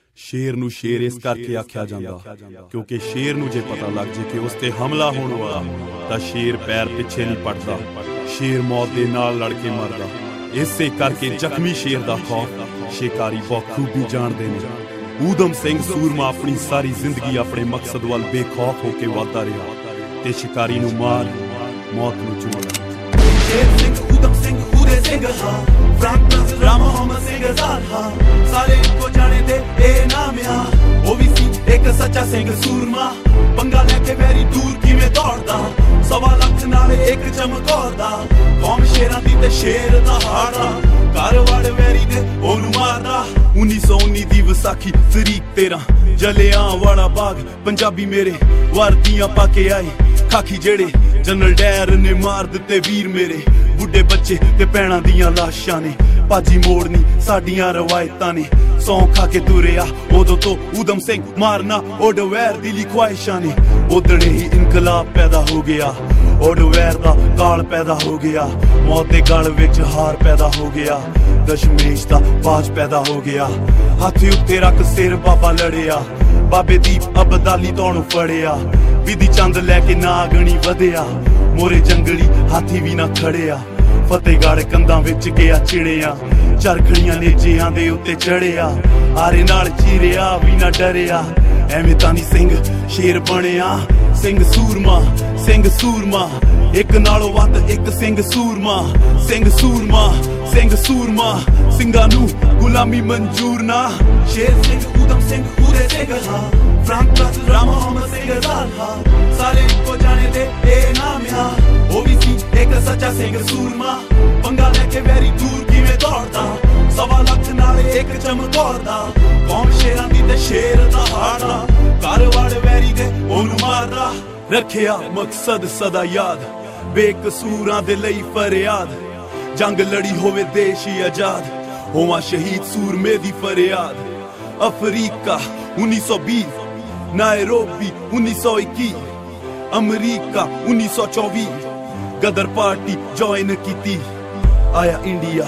शेर नूं शेर इस करके आख्या जांदा क्योंकि शेर नूं जे पता लग जे कि उस ते हमला होने वाला तां शेर पैर पिछे नहीं पटदा, शेर मौत दे नाल लड़ के मरदा। इसे करके जख्मी शेर दा खौफ शिकारी बखूबी जानदे ने। ऊधम सिंह सूरमा अपनी सारी जिंदगी अपने मकसद वाल बेखौफ होके वधदा रहा ते शिकारी नूं मार मौत नूं चूमदा। शेर सिंह ऊधम सिंह उदय सिंह हा फ्रैंक राम मोहम्मद सिंह आजाद हा सारे को जाने दे ए नाम आ वो भी सी एक सच्चा सिंह सूरमा पंगा लेके वेरी दूर किवें दौड़दा 1.25 लाख नाल एक चमकौर दा कौम शेरां दी ते शेर दा हाड़ा कारवाड़ वेरी दे ओनू मारदा। 1919 दी विसाखी तरीक 13 जलियांवाला बाग पंजाबी मेरे वर्दियां पाके आए खाकी जेड़े जनरल डैर ने मार दिते वीर मेरे बुढ़े बच्चे ते भैणां दियां लाशां ने भाजी मोड़नी साडियां रवायतां ने सौ खा के तुरिया उदों तो ऊधम सिंह मारना ओडवैर दी ख्वाहिशां ने उदणे ही इनकलाब पैदा हो गया ओडवैर दा काल पैदा हो गया मौत दे गल विच हार पैदा हो गया दशमेश दा बाज पैदा हो गया हाथी उत्ते रख सिर बाबा लड़िया बाबे दीप अबदाली तोनू फड़िया विधि चंद लैके नागणी वधिया मोरे जंगली हाथी भी ना खड़िया फतेहगढ़ कंधां विच गया चिड़िया चरखड़ियां नेजियां दे उत्ते चढ़िया आरे नाल चीरिया भी ना डरिया एवें तानी सिंह शेर बनिया सिंह सूरमा एक नालों वध एक सिंह सूरमा सिंघां नूं गुलामी मंजूर ना। शेर सिंह ऊधम सिंह उदय सिंह हा फ्रैंक राम मोहम्मद सिंह आजाद हा सारे को जाने दे ए नाम आ वो भी सी एक सच्चा सिंह सूरमा पंगा लेके वेरी दूर किवें दौड़दा 1.25 लाख नाल एक चमकौर दा कौम शेरां दी ते शेर दा हाड़ा कारवाड़ वेरी दे ओनू मारदा। रखिया मकसद सदा याद बेकसूरां दे लई फरियाद जंग लड़ी होवे देश ही आजाद होवा शहीद सूरमे दी फरियाद। Africa 1920 Nairobi 1921 America 1924 Ghadar Party join कीती आया इंडिया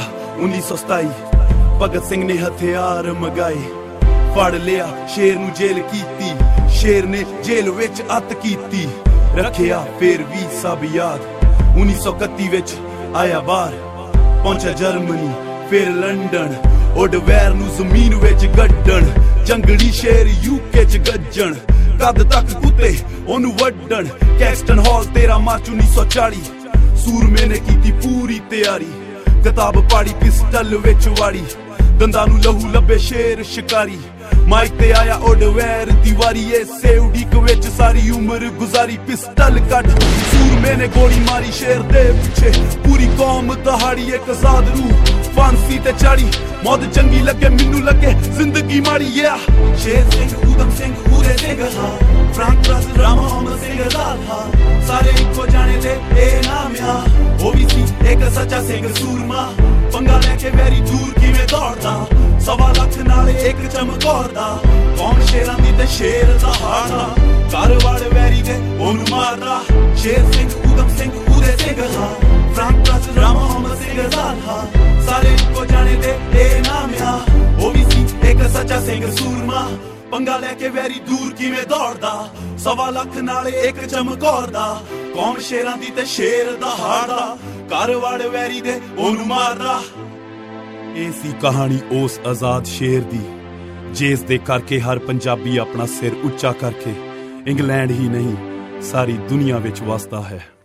1927 भगत सिंह ने हथियार मंगाए फड़ लिया शेर नूं जेल कीती शेर ने जेल विच अत कीती रखिया फिर भी सब याद 1931 विच आया बाहर पहुंचा जर्मनी फिर लंडन ओडवैर नूं जमीन विच गड्डण जंगली शेर यूके च गज्जण कद तक कुत्ते ओनू वड्डण कैक्सटन हॉल 13 मार्च 1940 सूरमे ने कीती पूरी तैयारी किताब पाड़ी पिस्टल विच वाड़ी दंदां नूं लहू लब्बे शेर शिकारी माइक ते आया ओडवैर दीवारी इसे उड़ीक विच सारी उम्र गुजारी पिस्टल कट सूरमे ने गोली मारी शेर दे पिछे पूरी कौम दहाड़ी एक आजाद रूह फांसी ते चढ़ी मौत चंगी लगे मैनू लगे जिंदगी माड़ी या। शेर सिंह ऊधम सिंह उदय सिंह हा फ्रैंक राम मोहम्मद सिंह आजाद हा सारे को जाने दे ए नाम आ वो भी सी एक सच्चा सिंह सूरमा पंगा लेके वेरी दूर किवें दौड़दा 1.25 लाख नाल एक चमकौर दा कौम शेरां दी ते शेर दा हाड़ा कारवाड़ वेरी दे ओनू मारदा। शेर सिंह ऊधम सिंह उदय सिंह हा फ्रैंक राम मोहम्मद सिंह आजाद हा सारे को जाने दे ए नाम आ वो भी सी एक सच्चा सिंह सूरमा पंगा लेके वेरी दूर किवें दौड़दा 1.25 लाख नाल एक चमकौर दा कौम शेरां दी ते शेर दा हाड़ा कारवाड़ वेरी दे ओनू मारदा। ਇਹ ਸੀ ਕਹਾਣੀ ਉਸ ਆਜ਼ਾਦ ਸ਼ੇਰ ਦੀ ਜਿਸ ਦੇ ਕਰਕੇ ਹਰ ਪੰਜਾਬੀ ਆਪਣਾ ਸਿਰ ਉੱਚਾ ਕਰਕੇ ਇੰਗਲੈਂਡ ਹੀ ਨਹੀਂ ਸਾਰੀ ਦੁਨੀਆ ਵਿੱਚ ਵਸਦਾ ਹੈ।